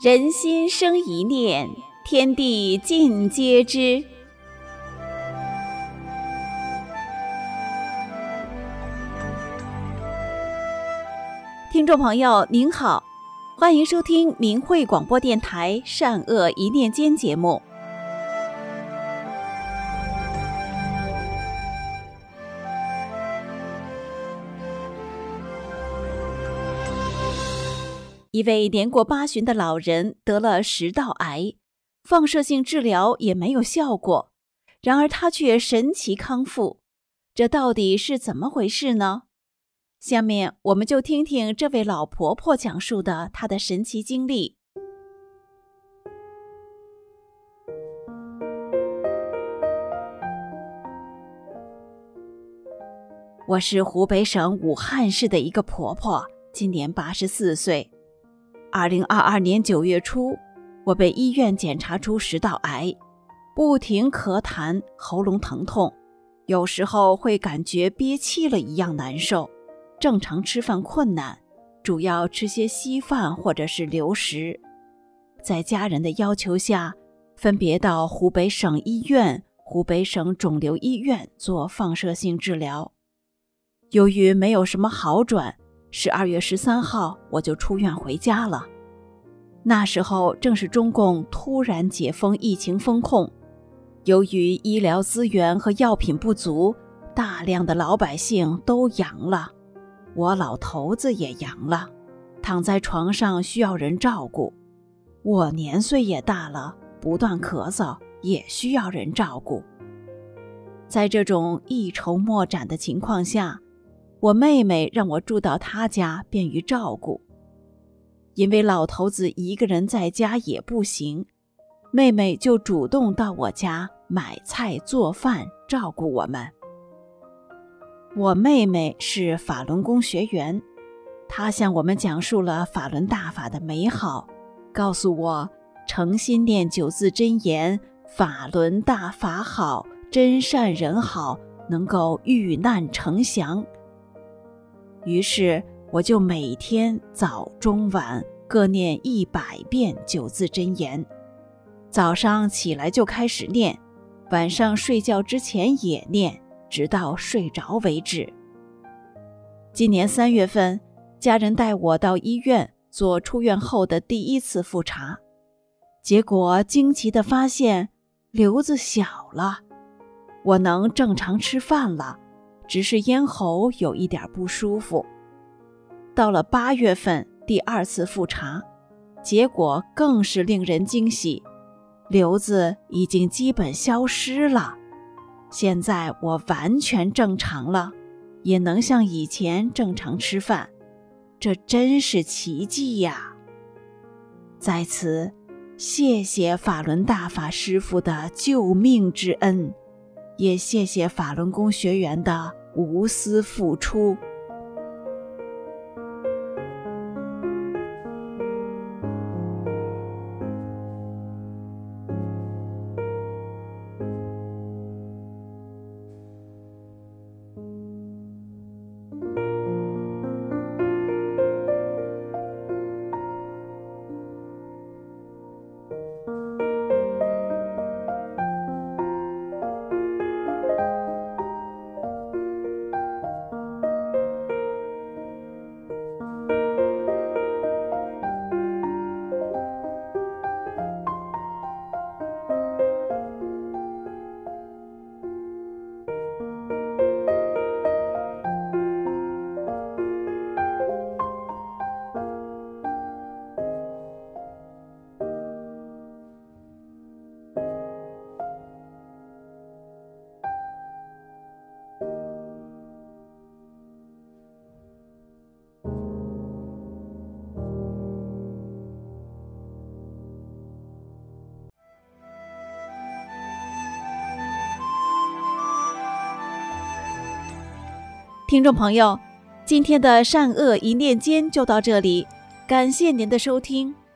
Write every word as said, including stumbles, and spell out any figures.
人心生一念，天地尽皆知。听众朋友您好，欢迎收听明慧广播电台善恶一念间节目。一位年过八旬的老人得了食道癌，放射性治疗也没有效果，然而他却神奇康复，这到底是怎么回事呢？下面我们就听听这位老婆婆讲述的她的神奇经历。我是湖北省武汉市的一个婆婆，今年八十四岁。二零二二年九月初，我被医院检查出食道癌，不停咳痰，喉咙疼痛，有时候会感觉憋气了一样难受，正常吃饭困难，主要吃些稀饭或者是流食。在家人的要求下，分别到湖北省医院、湖北省肿瘤医院做放射性治疗。由于没有什么好转，十二月十三号我就出院回家了。那时候正是中共突然解封疫情封控，由于医疗资源和药品不足，大量的老百姓都阳了，我老头子也阳了，躺在床上需要人照顾。我年岁也大了，不断咳嗽，也需要人照顾。在这种一筹莫展的情况下，我妹妹让我住到她家，便于照顾。因为老头子一个人在家也不行，妹妹就主动到我家买菜做饭，照顾我们。我妹妹是法轮功学员，她向我们讲述了法轮大法的美好，告诉我诚心念九字真言，法轮大法好，真善人好，能够遇难成祥。于是我就每天早中晚各念一百遍九字真言，早上起来就开始念，晚上睡觉之前也念，直到睡着为止。今年三月份，家人带我到医院做出院后的第一次复查，结果惊奇地发现瘤子小了，我能正常吃饭了，只是咽喉有一点不舒服。到了八月份第二次复查，结果更是令人惊喜，瘤子已经基本消失了。现在我完全正常了，也能像以前正常吃饭，这真是奇迹呀！在此，谢谢法轮大法师父的救命之恩，也谢谢法轮功学员的无私付出。听众朋友，今天的善恶一念间就到这里，感谢您的收听。